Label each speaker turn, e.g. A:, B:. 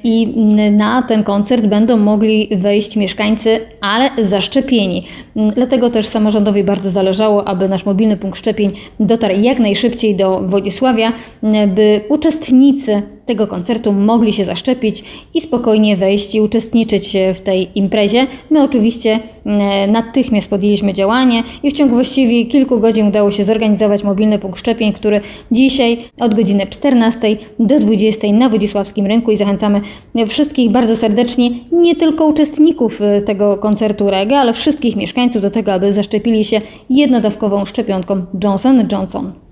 A: i na ten koncert będą mogli wejść mieszkańcy, ale zaszczepieni. Dlatego też samorządowi bardzo zależało, aby nasz mobilny punkt szczepień dotarł jak najszybciej do Wodzisławia, by uczestnicy tego koncertu mogli się zaszczepić i spokojnie wejść i uczestniczyć w tej imprezie. My oczywiście natychmiast podjęliśmy działanie i w ciągu właściwie kilku godzin udało się zorganizować mobilny punkt szczepień, który dzisiaj od godziny 14 do 20 na Wodzisławskim Rynku, i zachęcamy wszystkich bardzo serdecznie, nie tylko uczestników tego koncertu reggae, ale wszystkich mieszkańców do tego, aby zaszczepili się jednodawkową szczepionką Johnson & Johnson.